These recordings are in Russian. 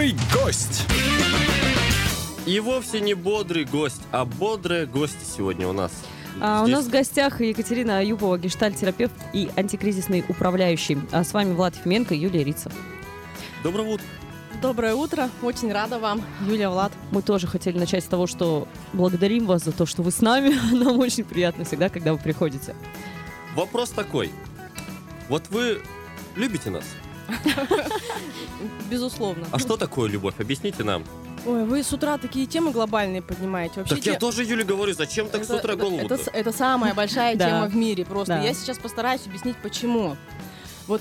Бодрый гость. И вовсе не бодрый гость, а бодрая гостья сегодня у нас. У нас в гостях Екатерина Аюпова, гештальт-терапевт и антикризисный управляющий. А с вами Влад Ефименко и Юлия Рица. Доброе утро. Доброе утро, очень рада вам, Юлия, Влад. Мы тоже хотели начать с того, что благодарим вас за то, что вы с нами. Нам очень приятно всегда, когда вы приходите. Вопрос такой. Вот вы любите нас? Безусловно. А что такое любовь? Объясните нам. Ой, вы с утра такие темы глобальные поднимаете. Вообще, Так я тоже Юле говорю, зачем так с утра голову-то? Это самая большая Да. тема в мире просто. Да. Я сейчас постараюсь объяснить, почему. Вот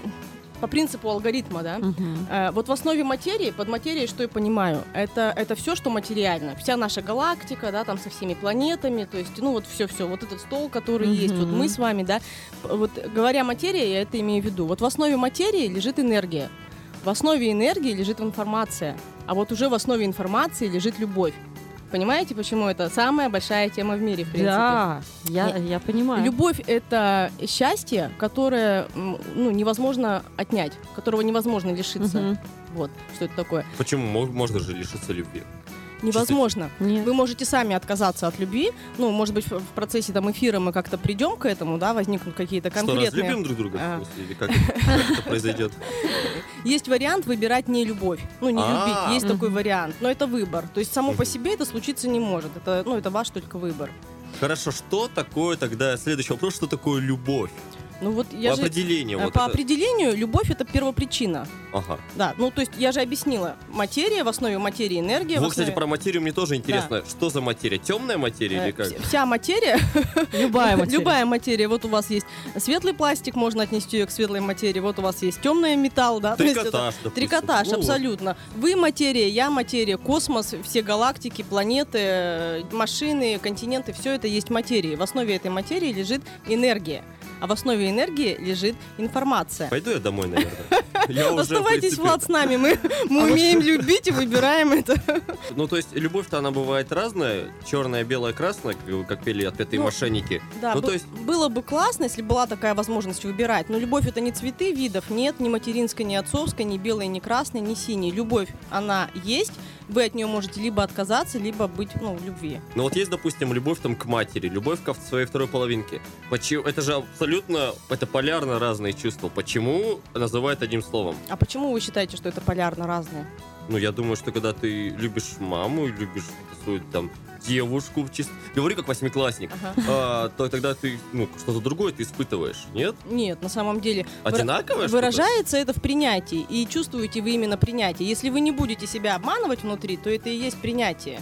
по принципу алгоритма, да. Вот в основе материи, под материей, что я понимаю, это все, что материально. Вся наша галактика, да, там со всеми планетами, то есть, ну вот все, вот этот стол, который есть, вот мы с вами, да. Вот говоря материя, я это имею в виду. Вот в основе материи лежит энергия. В основе энергии лежит информация, а вот уже в основе информации лежит любовь. Понимаете, почему это самая большая тема в мире, в принципе? Да, я понимаю. Любовь — это счастье, которое невозможно отнять, которого невозможно лишиться. Вот, что это такое. Почему? Можно же лишиться любви. Невозможно. Нет. Вы можете сами отказаться от любви. Ну, может быть, в процессе там эфира мы как-то придем к этому, да, возникнут какие-то конкретные... Что, разлюбим друг друга? В смысле, или как это произойдет? Есть вариант выбирать не любовь. Ну, не любить. Есть такой вариант. Но это выбор. То есть само по себе это случиться не может. Это ваш только выбор. Хорошо, что такое тогда, следующий вопрос, что такое любовь? Ну вот По определению. вот по это. определению любовь — это первопричина. Ага. Да, ну то есть я же объяснила. Материя, в основе материи энергия. Вот, кстати, про материю мне тоже интересно. Что за материя? Темная материя или как? Вся материя, Любая материя. любая материя. Вот у вас есть светлый пластик, можно отнести ее к светлой материи. Вот у вас есть темный металл, да. Трикотаж, допустим. Трикотаж, Ну, абсолютно. Вы материя, я материя, космос, все галактики, планеты, машины, континенты, все это есть материя. В основе этой материи лежит энергия. А в основе энергии лежит информация. Пойду я домой, наверное. Оставайтесь, Влад, с нами. Мы умеем любить и выбираем это. Ну, то есть, любовь-то она бывает разная. Черная, белая, красная, как пели отпетые мошенники. Да, Ну, то есть, было бы классно, если была такая возможность выбирать. Но любовь — это не цветы видов, нет, ни материнской, ни отцовской, ни белой, ни красной, ни синей. Любовь, она есть. Вы от нее можете либо отказаться, либо быть, в любви. ну вот есть, допустим, любовь там к матери, любовь к своей второй половинке. Это же абсолютно, это полярно разные чувства. Почему называют одним словом? А почему вы считаете, что это полярно разные? Ну, я думаю, что когда ты любишь маму, любишь свою там девушку, говорю как восьмиклассник, то тогда ты, что-то другое ты испытываешь, нет? Нет, на самом деле Одинаковое что-то? выражается это в принятии, и чувствуете вы именно принятие. Если вы не будете себя обманывать внутри, то это и есть принятие.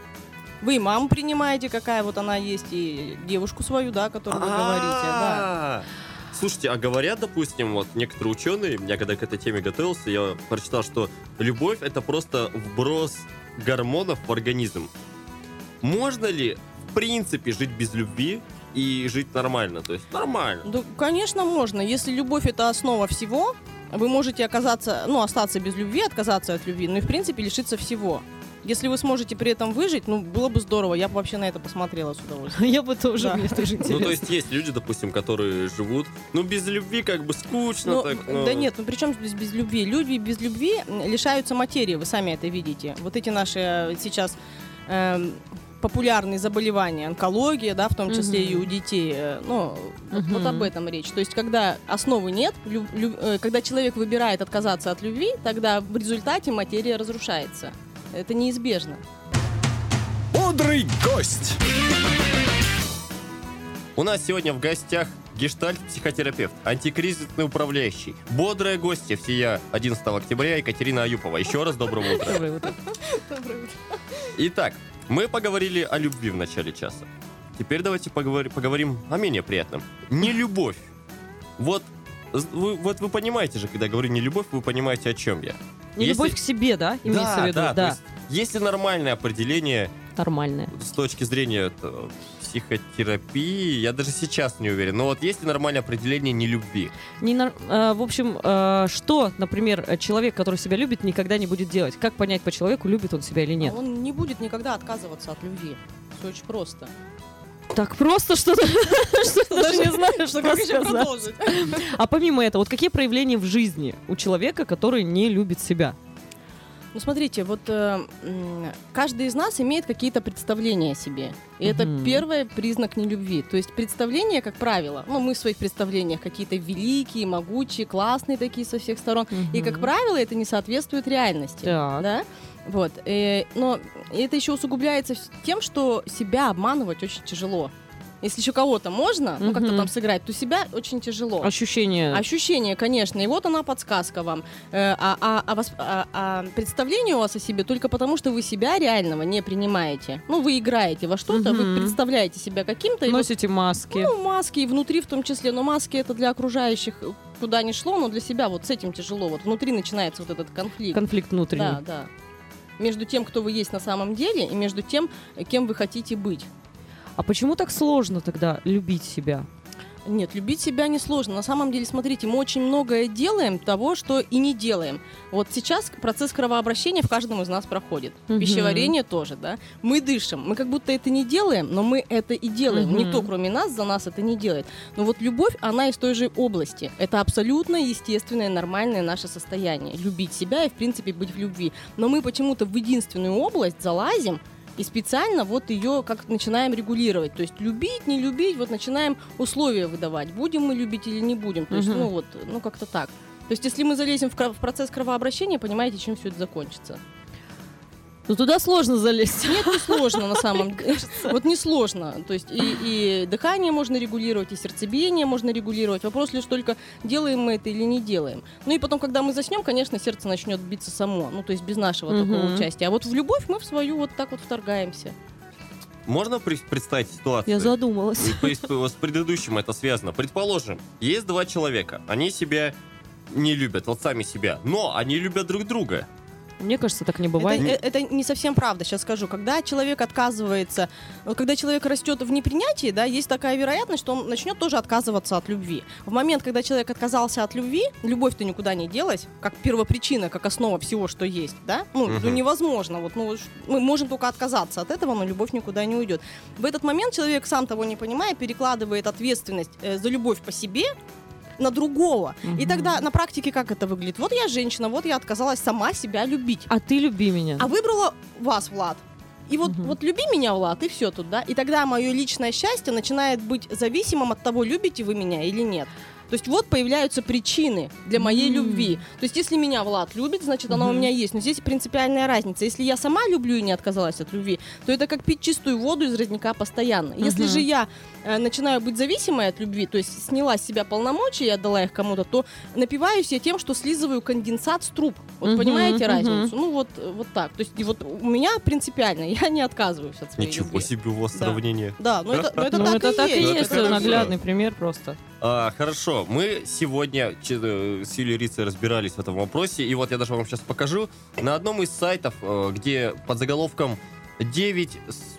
Вы и маму принимаете, какая вот она есть, и девушку свою, да, о которой вы говорите, да. Слушайте, а говорят, допустим, вот некоторые ученые, я когда к этой теме готовился, я прочитал, что любовь — это просто вброс гормонов в организм. Можно ли, в принципе, жить без любви и жить нормально? То есть нормально. Да, конечно, можно. Если любовь — это основа всего, вы можете остаться без любви, отказаться от любви, и, в принципе, лишиться всего. Если вы сможете при этом выжить, было бы здорово. Я бы вообще на это посмотрела с удовольствием. Я бы тоже, мне тоже интересно. Ну, то есть есть люди, допустим, которые живут, без любви как бы скучно. Да нет, при чем без любви? Люди без любви лишаются материи, вы сами это видите. Вот эти наши сейчас популярные заболевания, онкология, да, в том числе и у детей. Вот об этом речь. То есть, когда основы нет, когда человек выбирает отказаться от любви, тогда в результате материя разрушается. Это неизбежно. Бодрый гость. У нас сегодня в гостях гештальт-психотерапевт, антикризисный управляющий, бодрая гостья всея 11 октября Екатерина Аюпова. Еще раз доброго утра. Доброе утро. Итак, мы поговорили о любви в начале часа. Теперь давайте поговорим о менее приятном. Нелюбовь. Вот вы понимаете же, когда я говорю нелюбовь, вы понимаете, о чем я. Любовь к себе, да? Имеется в виду, да. То есть, есть нормальное определение нормальное. С точки зрения психотерапии, я даже сейчас не уверен. Но вот есть ли нормальное определение нелюбви? В общем, что, например, человек, который себя любит, никогда не будет делать? Как понять по человеку, любит он себя или нет? Он не будет никогда отказываться от любви. Все очень просто. Так просто что-то, даже не знаю, что Как еще сказать. продолжить? А помимо этого, вот какие проявления в жизни у человека, который не любит себя? Ну, смотрите, вот каждый из нас имеет какие-то представления о себе. И это первый признак нелюбви. То есть представления, как правило, ну, мы в своих представлениях какие-то великие, могучие, классные такие со всех сторон. И, как правило, это не соответствует реальности. Так. Да? Вот. Но это еще усугубляется тем, что себя обманывать очень тяжело. Если еще кого-то можно, ну, как-то там сыграть, то себя очень тяжело. Ощущение, конечно. И вот она подсказка вам. Представление у вас о себе только потому, что вы себя реального не принимаете. Ну, вы играете во что-то, вы представляете себя каким-то. Носите маски. Ну, маски и внутри в том числе. Но маски это для окружающих куда ни шло, но для себя вот с этим тяжело. Вот внутри начинается вот этот конфликт. Конфликт внутренний. Да. Между тем, кто вы есть на самом деле, и между тем, кем вы хотите быть. А почему так сложно тогда любить себя? Нет, любить себя не сложно. На самом деле, смотрите, мы очень многое делаем того, что и не делаем. Вот сейчас процесс кровообращения в каждом из нас проходит. Пищеварение тоже, да. Мы дышим. Мы как будто это не делаем, но мы это и делаем. Никто, кроме нас, за нас это не делает. Но вот любовь, она из той же области. Это абсолютно естественное, нормальное наше состояние. Любить себя и, в принципе, быть в любви. Но мы почему-то в единственную область залазим, и специально вот ее как начинаем регулировать. То есть любить, не любить, вот начинаем условия выдавать. Будем мы любить или не будем. То есть, ну как-то так. То есть если мы залезем в процесс кровообращения, понимаете, чем все это закончится. Ну туда сложно залезть. Нет, не сложно на самом деле. Вот не сложно. То есть и дыхание можно регулировать, и сердцебиение можно регулировать. Вопрос лишь только, делаем мы это или не делаем. Ну и потом, когда мы заснем, конечно, сердце начнет биться само. Ну то есть без нашего такого участия. А вот в любовь мы в свою вот так вот вторгаемся. Можно представить ситуацию? Я задумалась. С предыдущим это связано. Предположим, есть два человека. Они себя не любят, вот сами себя. Но они любят друг друга. Мне кажется, так не бывает. Это не совсем правда, сейчас скажу. Когда человек отказывается, когда человек растет в непринятии, да, есть такая вероятность, что он начнет тоже отказываться от любви. В момент, когда человек отказался от любви, любовь-то никуда не делась, как первопричина, как основа всего, что есть, да? Ну невозможно. Вот, мы можем только отказаться от этого, но любовь никуда не уйдет. В этот момент человек, сам того не понимая, перекладывает ответственность за любовь по себе на другого. И тогда на практике как это выглядит? Вот я женщина, вот я отказалась сама себя любить. А ты люби меня. А выбрала вас, Влад. И вот люби меня, Влад, и все тут, да? И тогда мое личное счастье начинает быть зависимым от того, любите вы меня или нет. То есть вот появляются причины для моей любви. То есть если меня Влад любит, значит она у меня есть. Но здесь принципиальная разница. Если я сама люблю и не отказалась от любви, то это как пить чистую воду из родника постоянно. Если же я начинаю быть зависимой от любви, то есть сняла с себя полномочия и отдала их кому-то, то напиваюсь я тем, что слизываю конденсат с труб. Вот понимаете разницу? Ну вот так. То есть и вот у меня принципиально, я не отказываюсь от своей любви. Ничего себе у вас сравнение. Да, но это так и есть. хорошо. Наглядный пример просто. Хорошо, мы сегодня с Юлией Рицей разбирались в этом вопросе, и вот я даже вам сейчас покажу. На одном из сайтов, где под заголовком 9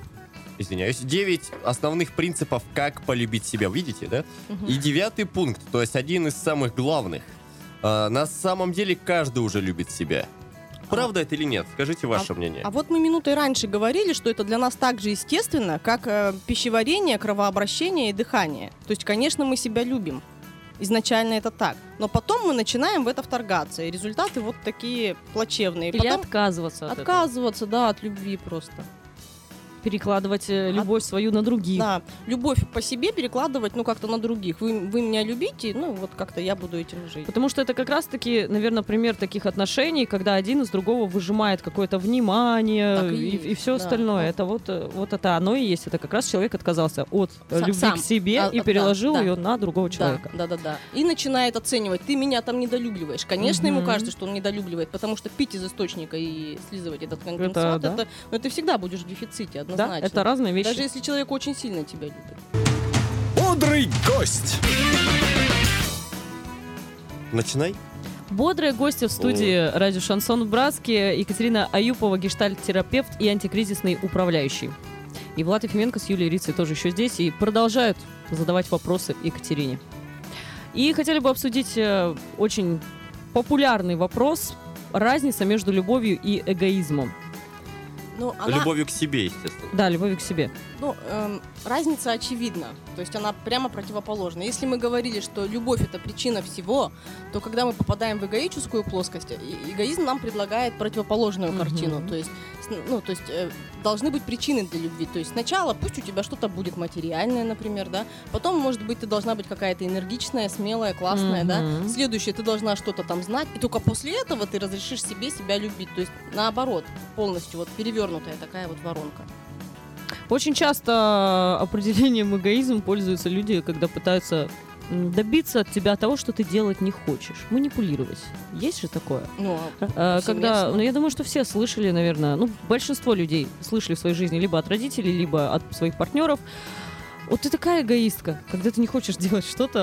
основных принципов, как полюбить себя, видите, да? И 9-й пункт, то есть один из самых главных. На самом деле каждый уже любит себя. Правда это или нет? Скажите ваше мнение. А вот мы минутой раньше говорили, что это для нас так же естественно, как пищеварение, кровообращение и дыхание. То есть, конечно, мы себя любим. Изначально это так. Но потом мы начинаем в это вторгаться. И результаты вот такие плачевные. Или потом отказываться от этого. Отказываться, да, от любви просто. Перекладывать любовь свою на других. Да, любовь по себе перекладывать, как-то на других. Вы меня любите, вот как-то я буду этим жить. Потому что это как раз-таки, наверное, пример таких отношений, когда один из другого выжимает какое-то внимание и все остальное. Это вот это оно и есть. Это как раз человек отказался от любви к себе и переложил ее на другого человека. Да. И начинает оценивать. Ты меня там недолюбливаешь. Конечно, ему кажется, что он недолюбливает, потому что пить из источника и слизывать этот конденсат, это всегда будешь в дефиците. Да, это разные вещи. Даже если человек очень сильно тебя любит. Бодрый гость. Начинай. Бодрые гости в студии радио «Шансон» в Братске. Екатерина Аюпова, гештальт-терапевт и антикризисный управляющий. И Влад Ефименко с Юлией Рицей тоже еще здесь. И продолжают задавать вопросы Екатерине. И хотели бы обсудить очень популярный вопрос. Разница между любовью и эгоизмом. Ну, она, Любовью к себе, естественно. Да, любовью к себе. ну, разница очевидна. То есть она прямо противоположна. Если мы говорили, что любовь — это причина всего, то когда мы попадаем в эгоическую плоскость, эгоизм нам предлагает противоположную картину. То есть, должны быть причины для любви. То есть сначала пусть у тебя что-то будет материальное, например, да. Потом, может быть, ты должна быть какая-то энергичная, смелая, классная, да. Следующее, ты должна что-то там знать. И только после этого ты разрешишь себе себя любить. То есть наоборот, полностью вот перевернутая такая вот воронка. Очень часто определением эгоизм пользуются люди, когда пытаются добиться от тебя того, что ты делать не хочешь. Манипулировать. Есть же такое? Ну, Когда, я думаю, что все слышали, наверное, большинство людей слышали в своей жизни либо от родителей, либо от своих партнеров. Вот ты такая эгоистка, когда ты не хочешь делать что-то,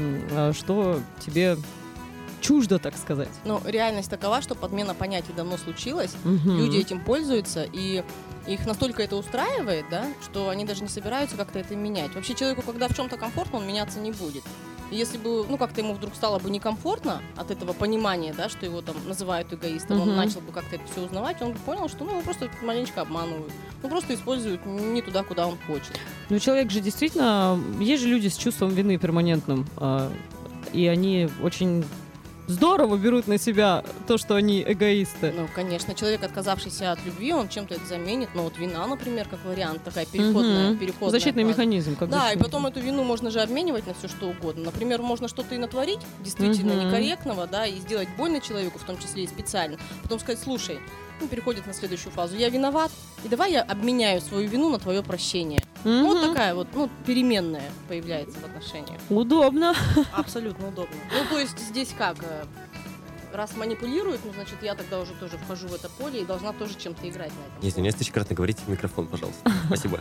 что тебе чуждо, так сказать. Ну, реальность такова, что подмена понятий давно случилась, люди этим пользуются, и их настолько это устраивает, да, что они даже не собираются как-то это менять. Вообще человеку, когда в чем-то комфортно, он меняться не будет. И если бы, как-то ему вдруг стало бы некомфортно от этого понимания, да, что его там называют эгоистом, он начал бы как-то это все узнавать, он бы понял, что, его просто маленечко обманывают. Просто используют не туда, куда он хочет. Ну, человек же действительно... Есть же люди с чувством вины перманентным, и они очень здорово берут на себя то, что они эгоисты. Ну, конечно, человек, отказавшийся от любви, он чем-то это заменит. Но вот вина, например, как вариант, такая переходная защитный фаза. механизм. Да, и потом эту вину можно же обменивать на все, что угодно. Например, можно что-то и натворить действительно некорректного, да, и сделать больно человеку, в том числе и специально. Потом сказать: слушай, переходит на следующую фазу. Я виноват, и давай я обменяю свою вину на твое прощение. Вот такая вот, переменная появляется в отношениях. Удобно. Абсолютно удобно. То есть здесь как? Раз манипулируют, значит, я тогда уже тоже вхожу в это поле и должна тоже чем-то играть на этом. Извиняюсь, тысячекратно говорите в микрофон, пожалуйста. Спасибо.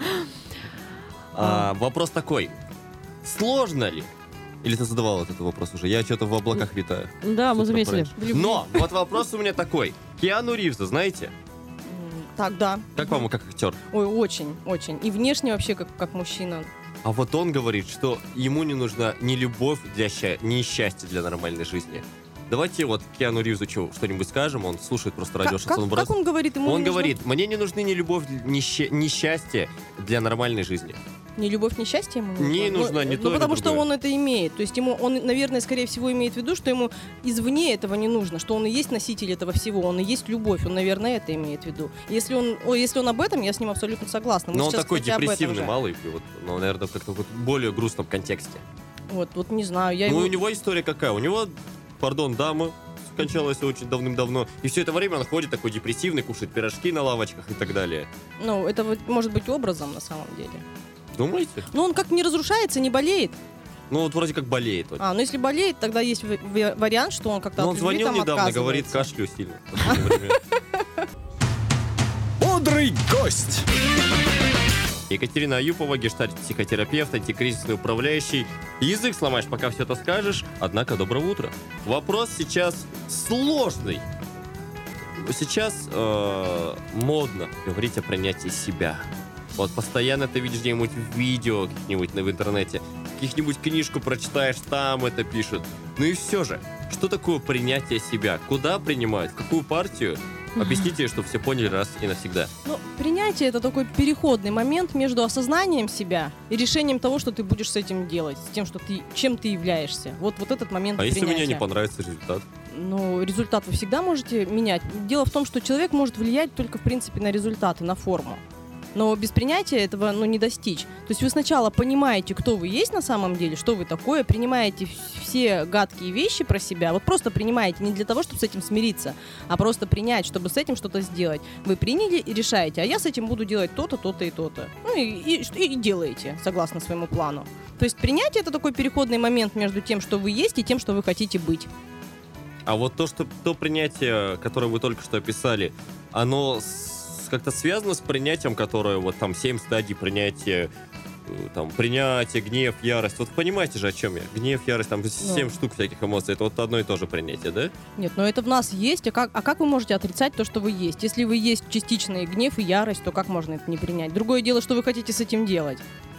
Вопрос такой. Сложно ли? Или ты задавал этот вопрос уже? Я что-то в облаках витаю. Да, мы заметили. Но вот вопрос у меня такой. Киану Ривза, знаете? Так, да. Как вам, как актер? Ой, очень, очень. И внешне вообще как мужчина. А вот он говорит, что ему не нужна ни любовь для ни счастье для нормальной жизни. Давайте вот Киану Ривзу что-нибудь скажем, он слушает просто радио Шансон Бразерс. Как он говорит? Он говорит: мне не нужны ни любовь, ни счастье для нормальной жизни. Ни любовь, ни счастье ему нужно? Не нужно, не то, потому что он это имеет. То есть он, наверное, скорее всего, имеет в виду, что ему извне этого не нужно, что он и есть носитель этого всего, он и есть любовь. Он, наверное, это имеет в виду. Если он об этом, я с ним абсолютно согласна. Но он такой депрессивный, малый, наверное, в как-то более грустном контексте. Вот не знаю. У него история какая? У него, дама скончалась очень давным-давно. И все это время он ходит такой депрессивный, кушает пирожки на лавочках и так далее. Это может быть образом на самом деле. Думаете? Он как не разрушается, не болеет. Вроде как болеет. Если болеет, тогда есть вариант, что он как-то он звонил недавно, говорит, кашлю сильно. Бодрый гость. Екатерина Аюпова, гештальт-психотерапевт, антикризисный управляющий. Язык сломаешь, пока все это скажешь. Однако, доброе утро. Вопрос сейчас сложный. Сейчас модно говорить о принятии себя. Вот постоянно ты видишь где-нибудь видео каких-нибудь в интернете, каких-нибудь книжку прочитаешь, там это пишут. И все же, что такое принятие себя? Куда принимают? В какую партию? Объясните, чтобы все поняли раз и навсегда. Принятие — это такой переходный момент между осознанием себя и решением того, что ты будешь с этим делать, с тем, чем ты являешься. Вот этот момент принятия. Если мне не понравится результат? Результат вы всегда можете менять. Дело в том, что человек может влиять только, в принципе, на результаты, на форму. Но без принятия этого не достичь. То есть вы сначала понимаете, кто вы есть на самом деле, что вы такое, принимаете все гадкие вещи про себя, просто принимаете не для того, чтобы с этим смириться, а просто принять, чтобы с этим что-то сделать. Вы приняли и решаете: а я с этим буду делать то-то, то-то и то-то. И делаете, согласно своему плану. То есть принятие — это такой переходный момент между тем, что вы есть, и тем, что вы хотите быть. А вот то принятие, которое вы только что описали, оно как-то связано с принятием, которое 7 стадий принятия, принятие, гнев, ярость. Понимаете же, о чем я? Гнев, ярость, 7 штук всяких эмоций. Это одно и то же принятие, да? Нет, но это в нас есть. А как вы можете отрицать то, что вы есть? Если вы есть частичный гнев и ярость, то как можно это не принять? Другое дело, что вы хотите с этим делать.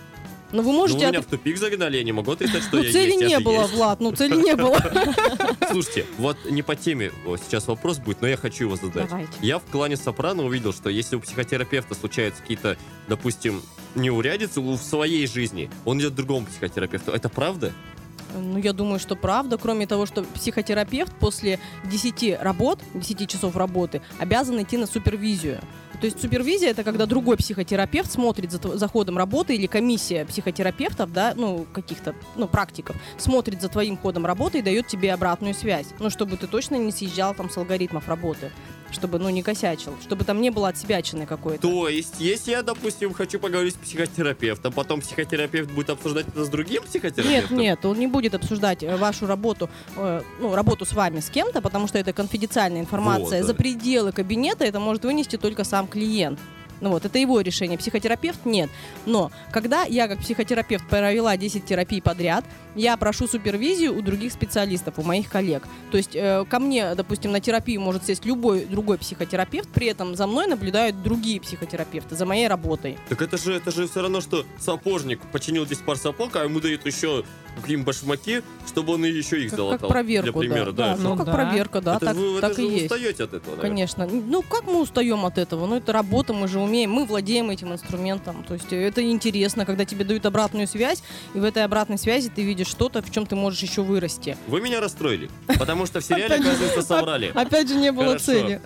Но вы Ну, можете... вы меня в тупик загнали, я не могу отрицать, что Ну, я цели есть. я не же было, есть. Влад, ну цели не было. Слушайте, вот не по теме сейчас вопрос будет, но я хочу его задать. Давайте. Я в клане Сопрано увидел, что если у психотерапевта случаются какие-то, допустим, неурядицы в своей жизни, он идет к другому психотерапевту. Это правда? Ну, я думаю, что правда. Кроме того, что психотерапевт после 10 часов работы обязан идти на супервизию. То есть супервизия — это когда другой психотерапевт смотрит за ходом работы, или комиссия психотерапевтов, да, ну, каких-то, ну, практиков, смотрит за твоим ходом работы и дает тебе обратную связь. Ну, чтобы ты точно не съезжал там с алгоритмов работы. Чтобы, ну, не косячил. Чтобы там не было отсебячины какой-то. То есть, если я, допустим, хочу поговорить с психотерапевтом, потом психотерапевт будет обсуждать это с другим психотерапевтом? Нет, он не будет обсуждать вашу работу, ну, работу с вами с кем-то, потому что это конфиденциальная информация. Вот, да. За пределы кабинета это может вынести только сам клиент. Ну вот, это его решение. Психотерапевт нет. Но когда я как психотерапевт провела 10 терапий подряд, я прошу супервизию у других специалистов, у моих коллег. То есть ко мне, допустим, на терапию может сесть любой другой психотерапевт, при этом за мной наблюдают другие психотерапевты, за моей работой. Так это же все равно, что сапожник починил 10 пар сапог, а ему дают еще какие-нибудь башмаки, чтобы он еще их залатал. Как проверку, для примера, да. Ну, Ну как да. проверка, да, Это так, вы так же и есть. устаете от этого, наверное. Конечно. Ну, как мы устаем от этого? Ну, это работа, мы же умеем, мы владеем этим инструментом. То есть это интересно, когда тебе дают обратную связь, и в этой обратной связи ты видишь что-то, в чем ты можешь еще вырасти. Вы меня расстроили, потому что в сериале, оказывается, соврали. Опять же, не было Хорошо. цели.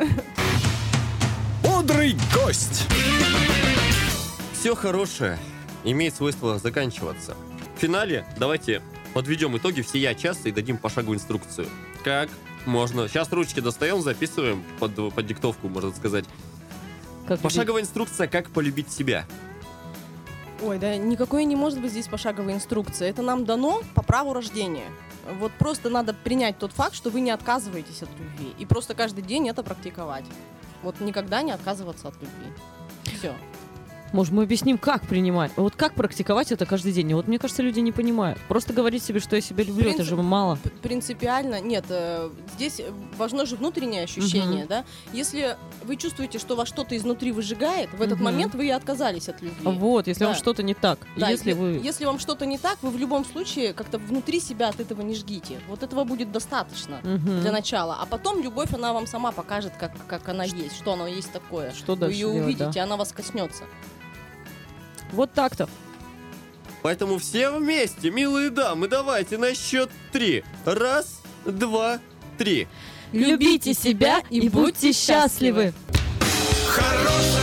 Бодрый гость. Все хорошее имеет свойство заканчиваться. В финале давайте подведем итоги всея часа и дадим пошаговую инструкцию. Как можно... Сейчас ручки достаем, записываем под диктовку, можно сказать. Как Пошаговая инструкция, как полюбить себя. Ой, да никакой не может быть здесь пошаговой инструкции. Это нам дано по праву рождения. Вот просто надо принять тот факт, что вы не отказываетесь от любви. И просто каждый день это практиковать. Вот никогда не отказываться от любви. Все. Может, мы объясним, как принимать? Вот как практиковать это каждый день? Вот мне кажется, люди не понимают. Просто говорить себе, что я себя люблю, это же мало. Принципиально, нет, здесь важно же внутреннее ощущение, Мгм. да. Если вы чувствуете, что вас что-то изнутри выжигает, в этот Мгм. момент вы и отказались от любви. Вот, если вам Да. что-то не так. Да, Если вам что-то не так, вы в любом случае как-то внутри себя от этого не жгите. Вот этого будет достаточно Мгм. для начала. А потом любовь, она вам сама покажет, как она есть, что оно есть такое. Что Вы дальше ее делать, увидите, да. она вас коснется. Вот так-то. Поэтому все вместе, милые дамы, давайте на счет 3. 1, 2, 3. Любите себя и будьте счастливы. Хорошего